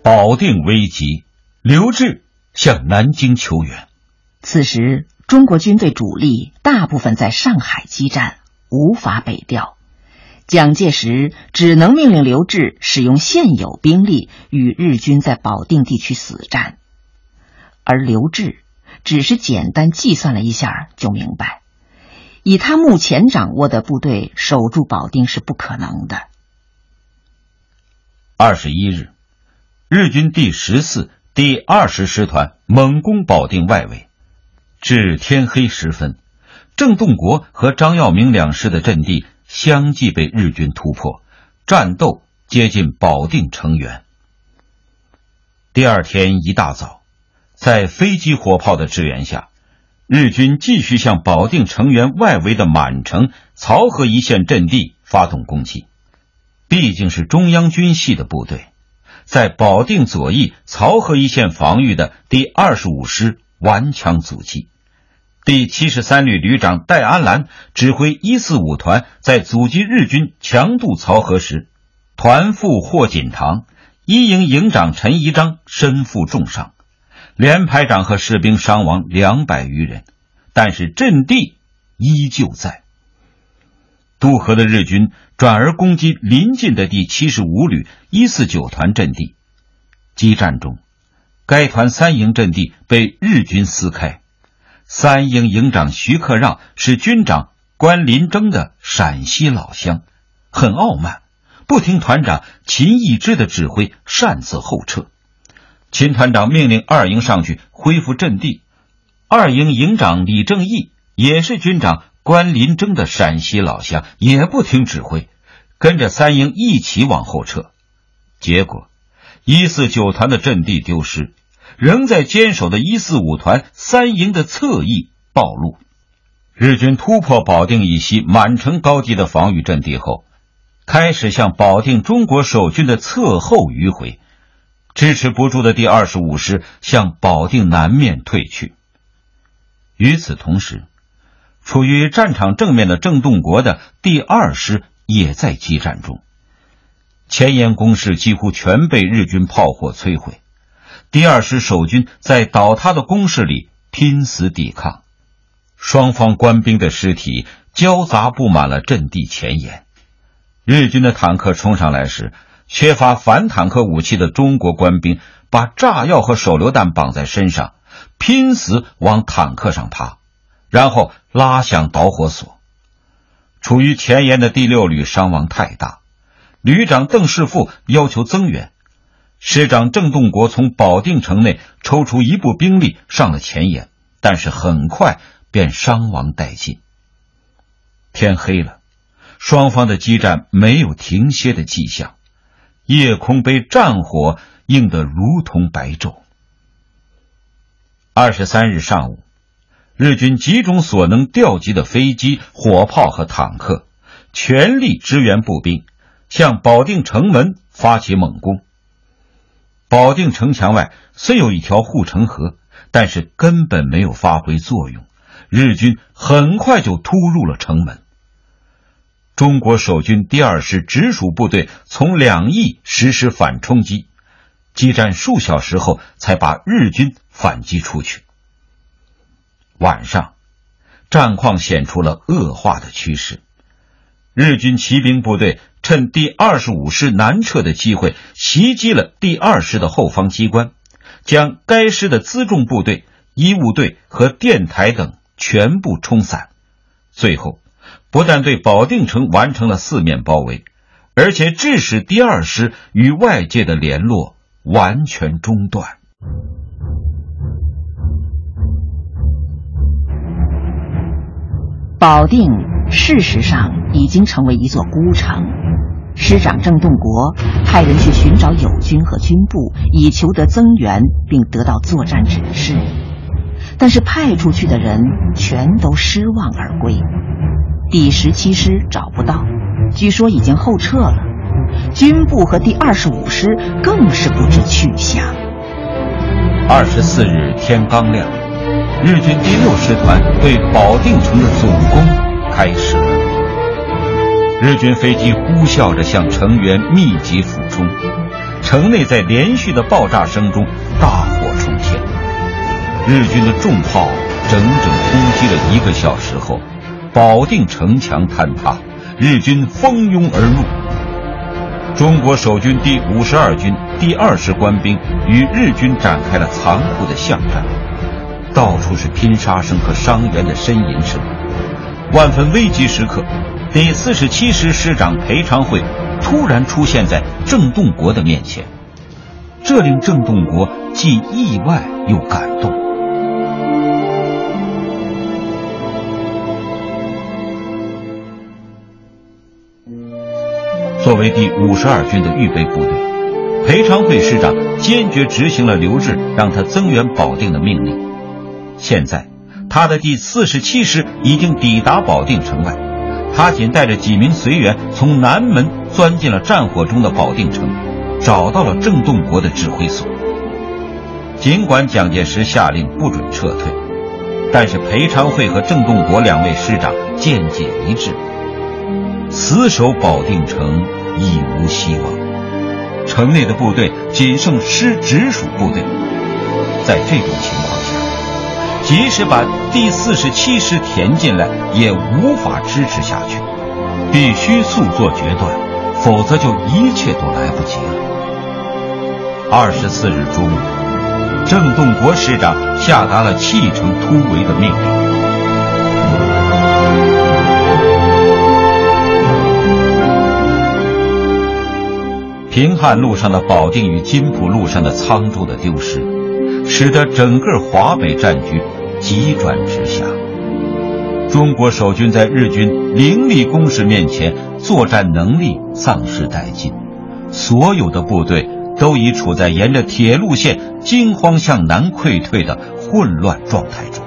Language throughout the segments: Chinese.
保定危急，刘志向南京求援。 此时中国军队主力大部分在上海激战，无法北调。蒋介石只能命令刘志使用现有兵力与日军在保定地区死战，而刘志只是简单计算了一下就明白，以他目前掌握的部队守住保定是不可能的。 21日，日军第14、第20师团猛攻保定外围，至天黑时分，郑洞国和张耀明两师的阵地相继被日军突破，战斗接近保定城垣。第二天一大早，在飞机火炮的支援下，日军继续向保定城垣外围的满城、漕河一线阵地发动攻击。毕竟是中央军系的部队，在保定左翼漕河一线防御的第25师顽强阻击。第73旅旅长戴安澜指挥145团在阻击日军强渡漕河时，团副霍锦堂、一营营长陈宜章身负重伤，连排长和士兵伤亡200余人，但是阵地依旧在。渡河的日军转而攻击临近的第75旅149团阵地，激战中，该团3营阵地被日军撕开。3营营长徐克让是军长关林征的陕西老乡，很傲慢，不听团长秦义之的指挥，擅自后撤。秦团长命令2营上去恢复阵地，2营营长李正义也是军长关林征的陕西老乡，也不听指挥，跟着3营一起往后撤。结果149团的阵地丢失，仍在坚守的145团3营的侧翼暴露。日军突破保定以西满城高地的防御阵地后，开始向保定中国守军的侧后迂回，支持不住的第25师向保定南面退去。与此同时，处于战场正面的郑洞国的第2师也在激战中，前沿工事几乎全被日军炮火摧毁，第2师守军在倒塌的工事里拼死抵抗，双方官兵的尸体交杂布满了阵地前沿。日军的坦克冲上来时，缺乏反坦克武器的中国官兵把炸药和手榴弹绑在身上，拼死往坦克上爬，然后拉响导火索。处于前沿的第6旅伤亡太大，旅长邓世富要求增援，师长郑洞国从保定城内抽出一部兵力上了前沿，但是很快便伤亡殆尽。天黑了，双方的激战没有停歇的迹象，夜空被战火映得如同白昼。23日上午，日军集中所能调集的飞机、火炮和坦克，全力支援步兵，向保定城门发起猛攻。保定城墙外虽有一条护城河，但是根本没有发挥作用，日军很快就突入了城门。中国守军第2师直属部队从2翼实施反冲击，激战数小时后才把日军反击出去。晚上，战况显出了恶化的趋势。日军骑兵部队趁第25师南撤的机会，袭击了第2师的后方机关，将该师的辎重部队、医务队和电台等全部冲散。最后，不但对保定城完成了4面包围，而且致使第2师与外界的联络完全中断。 保定事实上已经成为一座孤城，师长郑洞国派人去寻找友军和军部，以求得增援并得到作战指示，但是派出去的人全都失望而归。第17师找不到，据说已经后撤了，军部和第25师更是不知去向。 24日天刚亮，日军第6师团对保定城的总攻开始了。日军飞机呼啸着向城垣密集俯冲， 城内在连续的爆炸声中大火冲天。日军的重炮整整攻击了1个小时后，保定城墙坍塌，日军蜂拥而入。中国守军第52军第2师官兵与日军展开了残酷的巷战，到处是拼杀声和伤员的呻吟声。万分危急时刻，第47师师长裴昌会突然出现在郑洞国的面前，这令郑洞国既意外又感动。作为第52军的预备部队，裴昌会师长坚决执行了刘峙让他增援保定的命令。现在他的第47师已经抵达保定城外，他仅带着几名随员从南门钻进了战火中的保定城，找到了郑洞国的指挥所。尽管蒋介石下令不准撤退，但是裴昌会和郑洞国2位师长见解一致，死守保定城已无希望，城内的部队仅剩师直属部队。在这种情况下，即使把第47师填进来也无法支持下去，必须速做决断，否则就一切都来不及了。24日中午，郑洞国师长下达了弃城突围的命令。平汉路上的保定与津浦路上的沧州的丢失，使得整个华北战局急转直下。中国守军在日军凌厉攻势面前，作战能力丧失殆尽，所有的部队都已处在沿着铁路线惊慌向南溃退的混乱状态中。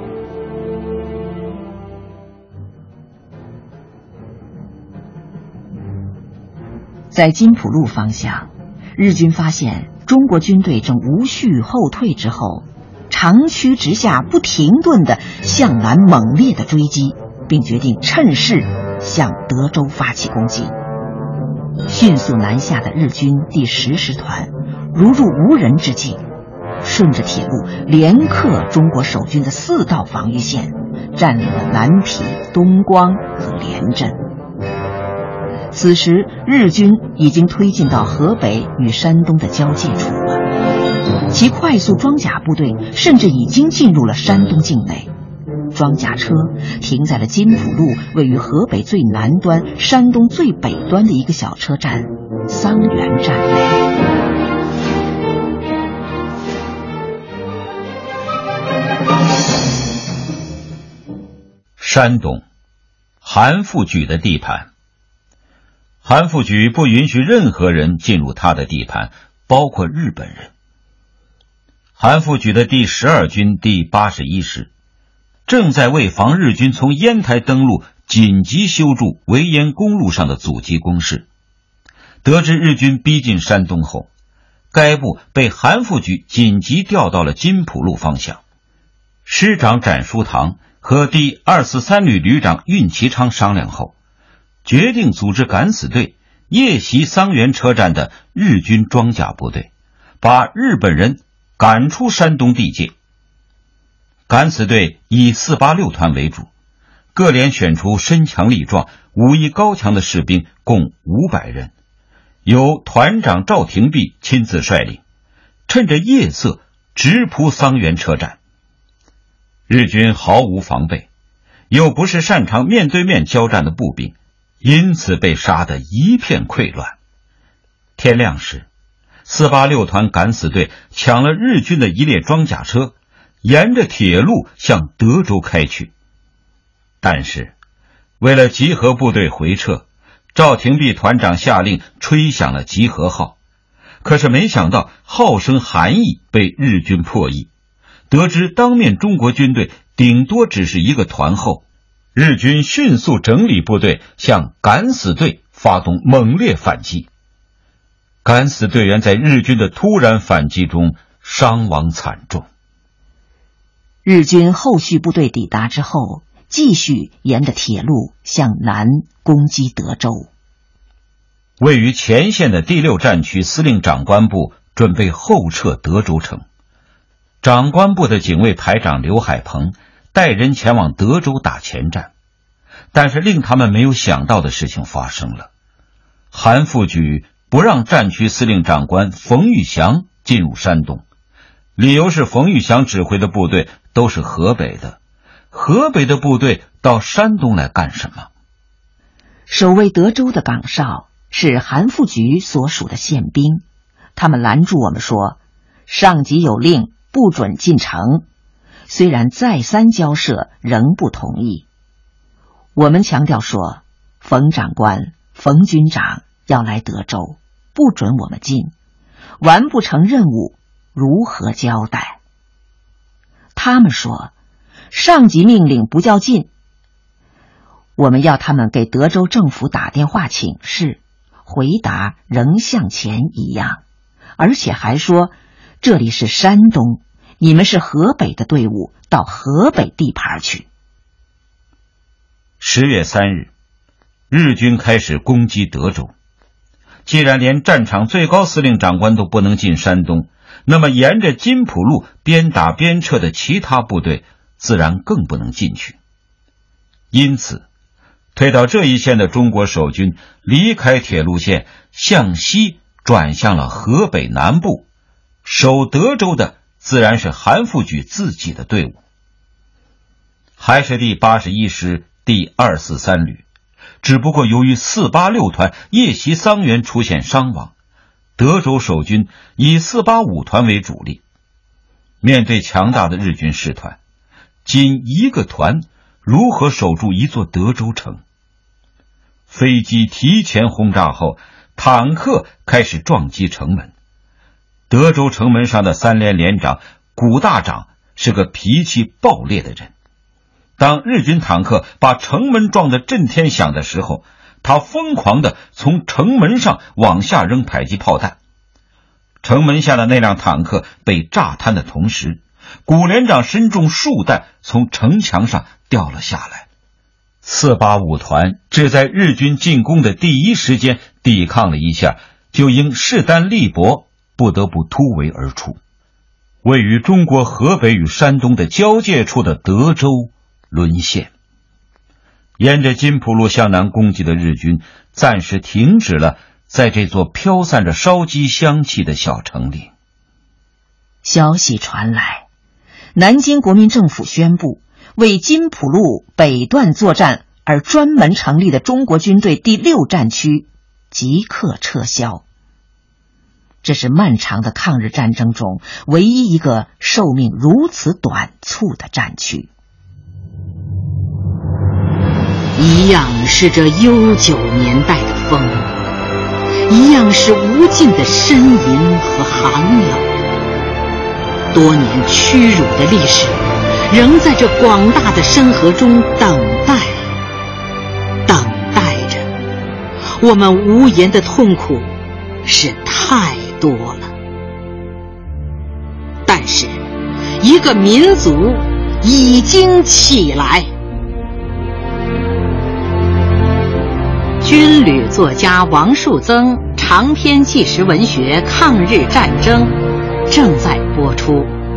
在津浦路方向，日军发现中国军队正无序后退之后，长驱直下，不停顿地向南猛烈地追击，并决定趁势向德州发起攻击。迅速南下的日军第10师团如入无人之境，顺着铁路连克中国守军的4道防御线，占领了南皮、东光和连镇。此时日军已经推进到河北与山东的交界处了，其快速装甲部队甚至已经进入了山东境内。装甲车停在了津浦路位于河北最南端、山东最北端的一个小车站桑园站内。 山东韩复榘的地盘。韩复榘不允许任何人进入他的地盘，包括日本人。韩复榘的第12军第81师正在为防日军从烟台登陆，紧急修筑潍岩公路上的阻击工事。得知日军逼近山东后，该部被韩复榘紧急调到了津浦路方向。师长展书堂和第243旅旅长运其昌商量后，决定组织敢死队夜袭桑园车站的日军装甲部队，把日本人赶出山东地界。敢死队以486团为主，各连选出身强力壮、武艺高强的士兵共500人，由团长赵廷弼亲自率领，趁着夜色直扑桑园车站。日军毫无防备，又不是擅长面对面交战的步兵，因此被杀得一片溃乱。天亮时，486团敢死队抢了日军的一列装甲车，沿着铁路向德州开去。但是为了集合部队回撤，赵廷弼团长下令吹响了集合号，可是没想到号声含义被日军破译，得知当面中国军队顶多只是一个团后，日军迅速整理部队，向敢死队发动猛烈反击。敢死队员在日军的突然反击中伤亡惨重。 日军后续部队抵达之后，继续沿着铁路向南攻击德州。 位于前线的第6战区司令长官部准备后撤德州城，长官部的警卫排长刘海鹏带人前往德州打前站，但是令他们没有想到的事情发生了。韩复榘不让战区司令长官冯玉祥进入山东，理由是冯玉祥指挥的部队都是河北的，河北的部队到山东来干什么？ 守卫德州的岗哨是韩复榘所属的宪兵，他们拦住我们说，上级有令，不准进城。虽然再三交涉，仍不同意。我们强调说，冯长官、冯军长要来德州，不准我们进，完不成任务，如何交代？他们说，上级命令不叫进。我们要他们给德州政府打电话请示，回答仍像前一样，而且还说，这里是山东，你们是河北的队伍，到河北地盘去。 10月3日，日军开始攻击德州。既然连战场最高司令长官都不能进山东，那么沿着津浦路边打边撤的其他部队自然更不能进去。因此，退到这一线的中国守军离开铁路线，向西转向了河北南部，守德州的自然是韩复榘自己的队伍，还是第81师第243旅，只不过由于486团夜袭桑园出现伤亡，德州守军以485团为主力。面对强大的日军师团，仅一个团如何守住一座德州城？飞机提前轰炸后，坦克开始撞击城门。德州城门上的3连连长古大长是个脾气暴烈的人，当日军坦克把城门撞得震天响的时候，他疯狂地从城门上往下扔迫击炮弹。城门下的那辆坦克被炸瘫的同时，古连长身中数弹从城墙上掉了下来。485团只在日军进攻的第一时间抵抗了一下，就因势单力薄不得不突围而出。位于中国河北与山东的交界处的德州沦陷。沿着津浦路向南攻击的日军暂时停止了在这座飘散着烧鸡香气的小城里。 消息传来，南京国民政府宣布，为津浦路北段作战而专门成立的中国军队第6战区即刻撤销。这是漫长的抗日战争中唯一一个寿命如此短促的战区。 一样是这悠久年代的风，一样是无尽的呻吟和寒冷。多年屈辱的历史，仍在这广大的山河中等待着。我们无言的痛苦是太多了。但是，一个民族已经起来。军旅作家王树增长篇纪实文学《抗日战争》正在播出。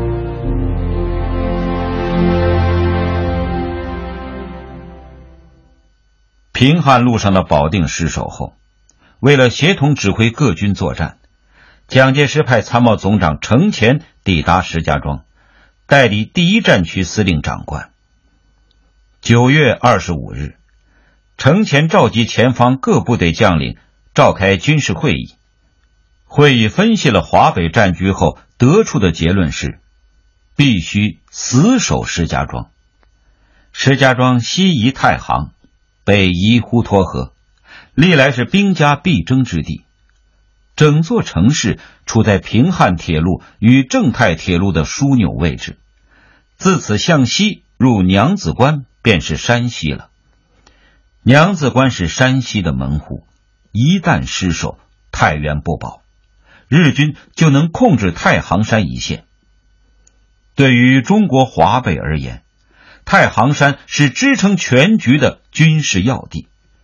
平汉路上的保定失守后，为了协同指挥各军作战，蒋介石派参谋总长程潜抵达石家庄，代理第1战区司令长官。9月25日，程潜召集前方各部队将领召开军事会议。会议分析了华北战局后得出的结论是，必须死守石家庄。石家庄西移太行，北移滹沱河，历来是兵家必争之地。整座城市处在平汉铁路与正太铁路的枢纽位置，自此向西入娘子关便是山西了。娘子关是山西的门户，一旦失守，太原不保，日军就能控制太行山一线。对于中国华北而言，太行山是支撑全局的军事要地。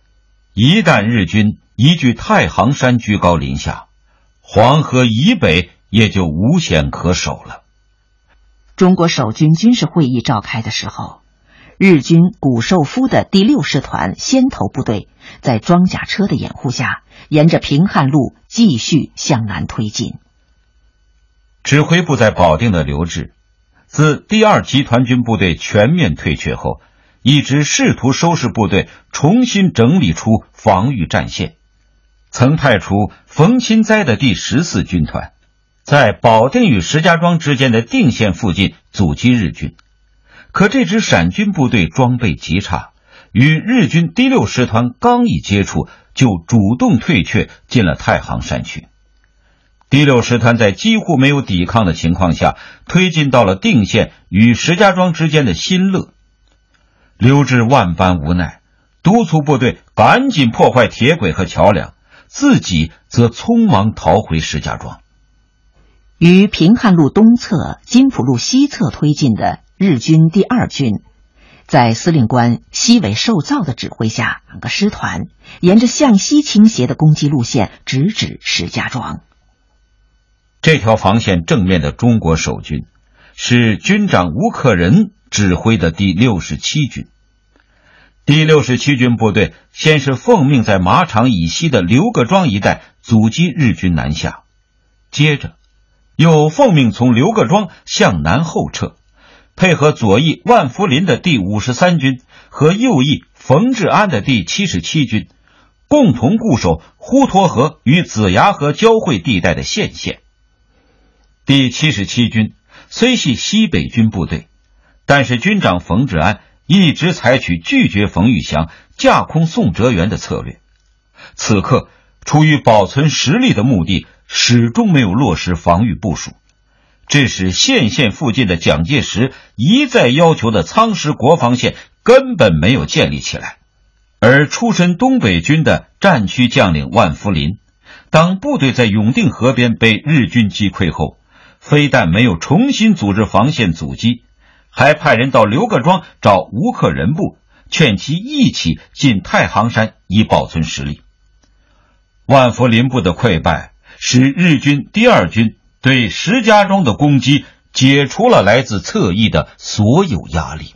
一旦日军依据太行山居高临下，黄河以北也就无险可守了。 中国守军军事会议召开的时候，日军谷寿夫的第6师团先头部队在装甲车的掩护下，沿着平汉路继续向南推进。 指挥部在保定的刘峙，自第2集团军部队全面退却后，一直试图收拾部队，重新整理出防御战线，曾派出冯钦哉的第14军团，在保定与石家庄之间的定县附近阻击日军。可这支陕军部队装备极差，与日军第6师团刚一接触，就主动退却进了太行山区。第6师团在几乎没有抵抗的情况下，推进到了定县与石家庄之间的新乐。刘峙万般无奈，督促部队赶紧破坏铁轨和桥梁，自己则匆忙逃回石家庄。 于平汉路东侧、金浦路西侧推进的日军第2军，在司令官西尾寿造的指挥下，2个师团沿着向西倾斜的攻击路线直指石家庄。 这条防线正面的中国守军是军长吴克仁指挥的第67军。第67军部队先是奉命在马场以西的刘各庄一带阻击日军南下，接着又奉命从刘各庄向南后撤，配合左翼万福林的第53军和右翼冯治安的第77军，共同固守滹沱河与子牙河交汇地带的县线。第77军虽系西北军部队，但是军长冯治安一直采取拒绝冯玉祥、架空宋哲元的策略。此刻出于保存实力的目的，始终没有落实防御部署，致使县附近的蒋介石一再要求的苍石国防线根本没有建立起来。而出身东北军的战区将领万福林，当部队在永定河边被日军击溃后，非但没有重新组织防线阻击，还派人到刘各庄找吴克仁部，劝其一起进太行山以保存实力。万福林部的溃败使日军第2军对石家庄的攻击解除了来自侧翼的所有压力。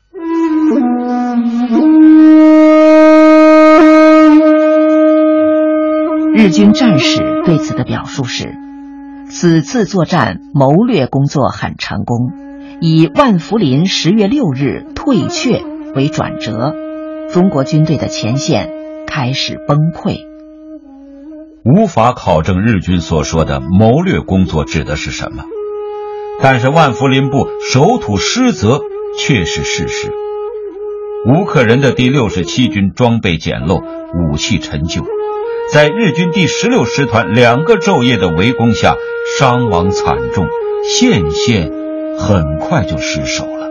日军战史对此的表述是：此次作战谋略工作很成功，以万福林10月6日退却为转折，中国军队的前线开始崩溃。 无法考证日军所说的谋略工作指的是什么，但是万福林部守土失责却是事实。吴克仁的第67军装备简陋，武器陈旧，在日军第16师团2个昼夜的围攻下，伤亡惨重，县很快就失守了。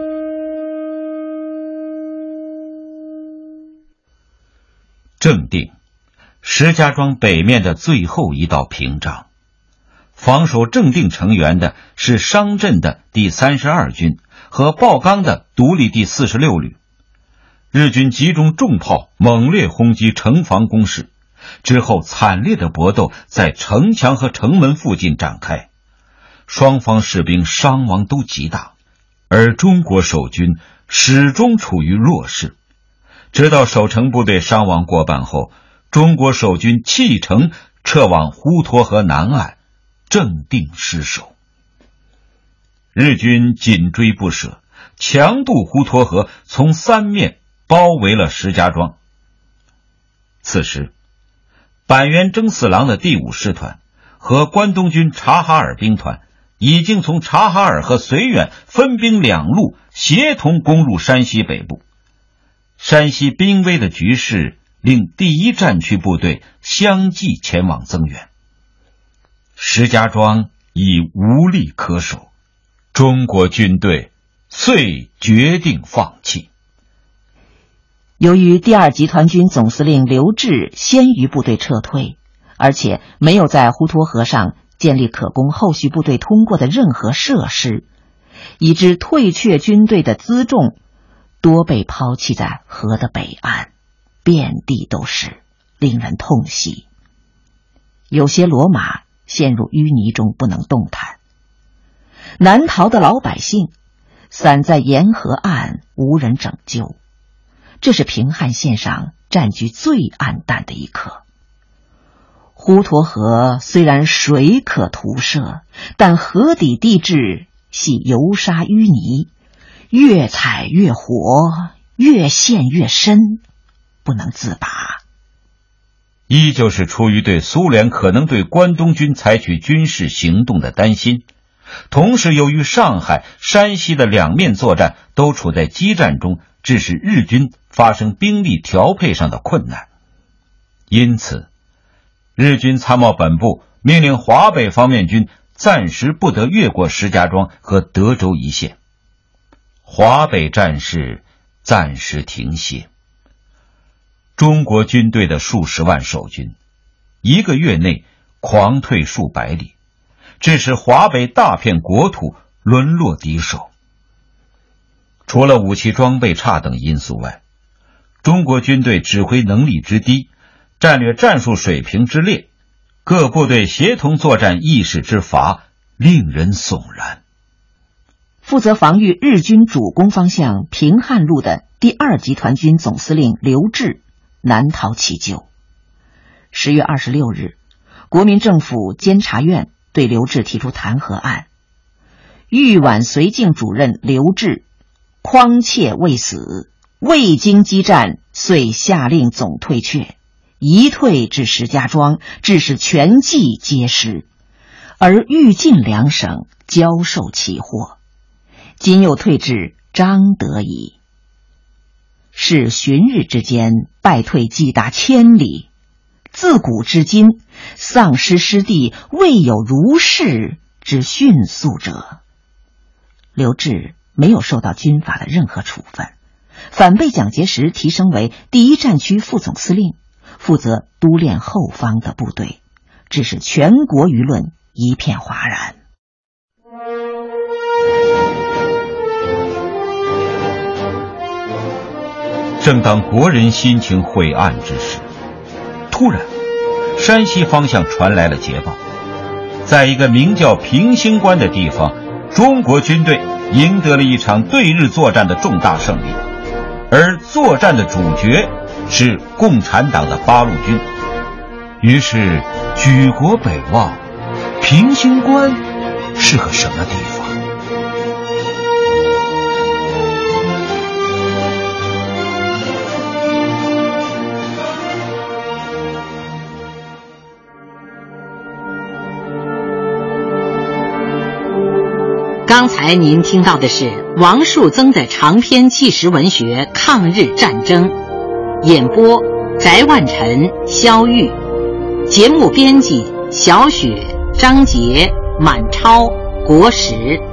正定，石家庄北面的最后一道屏障。防守正定城垣的是商震的第32军和鲍刚的独立第46旅。日军集中重炮猛烈轰击城防工事，之后惨烈的搏斗在城墙和城门附近展开，双方士兵伤亡都极大，而中国守军始终处于弱势。直到守城部队伤亡过半后，中国守军弃城撤往滹沱河南岸，正定失守。日军紧追不舍，强渡滹沱河，从3面包围了石家庄。此时板垣征四郎的第5师团和关东军察哈尔兵团已经从察哈尔和绥远分兵2路，协同攻入山西北部。山西濒危的局势令第1战区部队相继前往增援，石家庄已无力可守，中国军队遂决定放弃。 由于第2集团军总司令刘峙先于部队撤退，而且没有在滹沱河上建立可供后续部队通过的任何设施，以致退却军队的辎重多被抛弃在河的北岸，遍地都是。 令人痛惜。有些骡马陷入淤泥中不能动弹，难逃的老百姓散在沿河岸，无人拯救。这是平汉线上战局最暗淡的一刻。滹沱河虽然水可图涉，但河底地质系油沙淤泥，越踩越活，越陷越深，不能自拔。 依旧是出于对苏联可能对关东军采取军事行动的担心，同时由于上海、山西的两面作战都处在激战中，致使日军发生兵力调配上的困难。因此，日军参谋本部命令华北方面军暂时不得越过石家庄和德州一线，华北战事暂时停歇。中国军队的数十万守军1个月内狂退数百里，致使华北大片国土沦落敌手。除了武器装备差等因素外，中国军队指挥能力之低，战略战术水平之劣，各部队协同作战意识之乏，令人悚然。 负责防御日军主攻方向平汉路的第2集团军总司令刘峙难逃其咎。10月26日，国民政府监察院对刘峙提出弹劾案。豫皖绥靖主任刘峙匡切未死，未经激战，遂下令总退却，一退至石家庄，致使全冀皆失，而豫晋两省交受其祸。今又退至张德矣。是旬日之间，败退既达1000里，自古至今，丧失失地，未有如是之迅速者。刘峙没有受到军法的任何处分，反被蒋介石提升为第1战区副总司令，负责督练后方的部队，致使全国舆论一片哗然。 正当国人心情晦暗之时，突然山西方向传来了捷报，在一个名叫平兴关的地方，中国军队赢得了一场对日作战的重大胜利，而作战的主角是共产党的八路军。于是举国北望，平兴关是个什么地方？ 刚才您听到的是王树增的长篇纪实文学《抗日战争》，演播翟万晨、肖玉，节目编辑小雪、张杰、满超、国石。